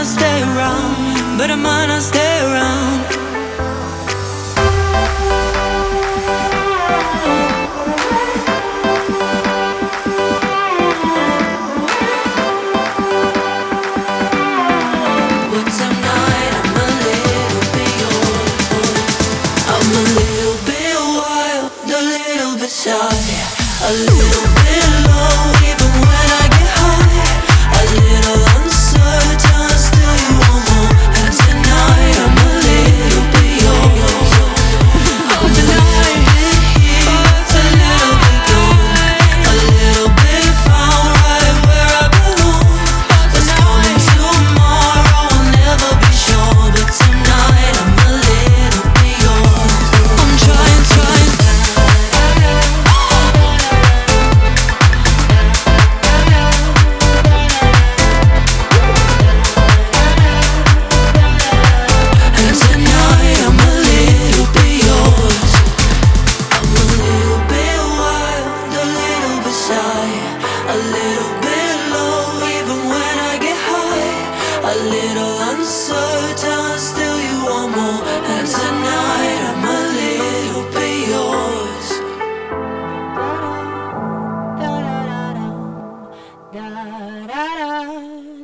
stay around, but I might not stay around. But tonight I'm a little bit yours. I'm a little bit wild, a little bit shy, a little bit low even when I get high, a little uncertain, still you want more. And tonight I'm a little bit yours. I'm a little bit here, a little bit gone, a little bit found right where I belong. What's coming tomorrow I'll never be sure, but tonight I'm a little bit yours. I'm trying, trying. And tonight I'm a little bit yours. I'm a little bit wild, a little bit shy, a little bit low even when I get high, a little uncertain, still you want more. And tonight I'm a little bit yours. Da da da da da da da.